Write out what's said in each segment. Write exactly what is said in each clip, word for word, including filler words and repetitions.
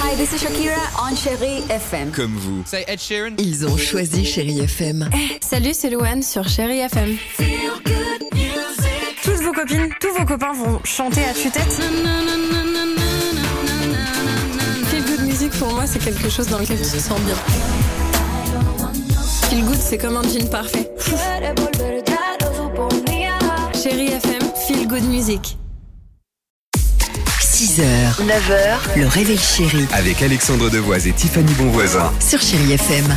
Hi, this is Shakira on Chérie F M. Comme vous. Say Ed Sheeran. Ils ont choisi Chérie F M. Hey, salut, c'est Louane sur Chérie F M. Toutes vos copines, tous vos copains vont chanter à tue-tête. Feel good music pour moi, c'est quelque chose dans lequel tu te sens bien. Feel good, c'est comme un jean parfait. Chérie F M, feel good music. six heures, neuf heures, le réveil chéri Avec Alexandre Devoise et Tiffany Bonvoisin. sur Chérie F M.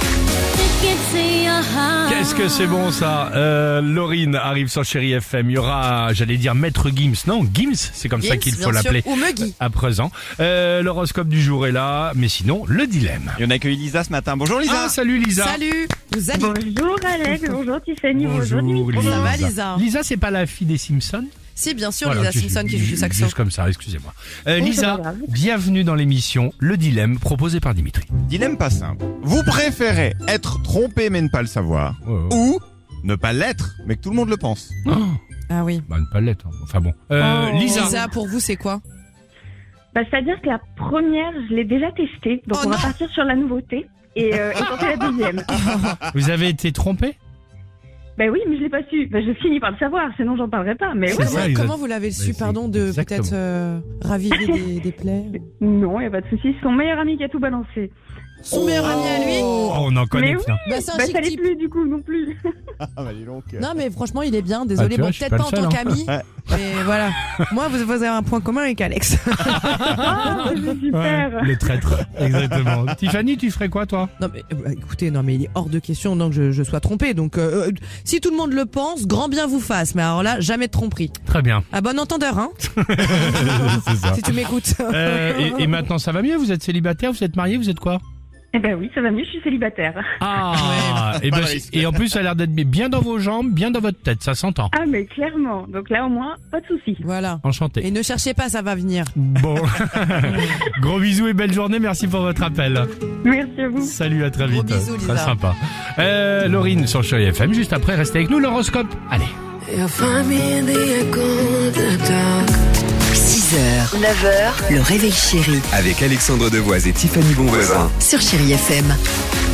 Qu'est-ce que c'est bon ça. euh, Laurine arrive sur Chérie F M. Il y aura, j'allais dire Maître Gims. Non, Gims, c'est comme ça Gims, qu'il bien faut sûr, l'appeler. ou Muggy. À présent. Euh, L'horoscope du jour est là, mais sinon, le dilemme. Et on accueille Lisa ce matin. Bonjour Lisa. Ah, salut Lisa. Salut. Vous allez Bonjour Alex, bonjour Tiffany, bonjour Bonjour Dimitri. Ça va, Lisa. Lisa Lisa, c'est pas la fille des Simpsons? Si, bien sûr, Voilà, Lisa tu- Simpson qui joue du saxo. Juste comme ça, excusez-moi. Euh, Oh, c'est Lisa, pas grave. bienvenue dans l'émission Le Dilemme proposé par Dimitri. Dilemme pas simple. Vous préférez être trompé mais ne pas le savoir, Ouais, ouais. ou ne pas l'être mais que tout le monde le pense? Oh, Ah oui. bah, une palette. hein. Enfin bon. Euh, Oh. Lisa. Lisa, pour vous, c'est quoi? Bah, c'est-à-dire que la première, je l'ai déjà testée, donc Oh on va non. partir sur la nouveauté et, euh, et tenter la deuxième. Vous avez été trompé? Bah oui, mais je l'ai pas su. Bah, je finis par le savoir, sinon j'en parlerai pas. Mais C'est ouais, ça, Comment, exact- comment vous l'avez su, Mais c'est pardon, de exactement. peut-être euh, raviver des, des plaies? non, y a pas de souci. C'est son meilleur ami qui a tout balancé. Son meilleur ami à lui? Oh, on en connaît Mais oui. plein. Bah, c'est un Bah chic ça l'est type. plus du coup non plus. Ah bah dis donc. Non, mais franchement, il est bien. Ah, Désolé, tu vois, bon, je suis peut-être pas pas en le tant seul, qu'ami. Mais voilà. Moi, vous, vous avez un point commun avec Alex. Ah, c'est super. Ouais, le traître, exactement. Tiffany, tu ferais quoi toi? Non, mais euh, écoutez, non, mais il est hors de question non, que je, je sois trompé. Donc, euh, euh, si tout le monde le pense, grand bien vous fasse. Mais alors là, jamais de tromperie. Très bien. À bon entendeur, hein, C'est ça. si tu m'écoutes. Euh, et, et maintenant ça va mieux? Vous êtes célibataire? Vous êtes marié? Vous êtes quoi? Eh ben oui, ça va mieux. Je suis célibataire. Ah, et, Pas ben, de risque. et en plus ça a l'air d'être bien dans vos jambes, bien dans votre tête, ça s'entend. Ah mais clairement. Donc là au moins, pas de souci. Voilà. Enchanté. Et ne cherchez pas, ça va venir. Bon, gros bisous et belle journée, merci pour votre appel. Merci à vous. Salut, à très Gros vite. bisous, Très Lisa. sympa. Euh, Laurine sur Chérie F M, juste après, restez avec nous, l'horoscope. Allez. six heures, neuf heures, le réveil chéri Avec Alexandre Devoise et Tiffany Bonvoisin. sur Chérie F M.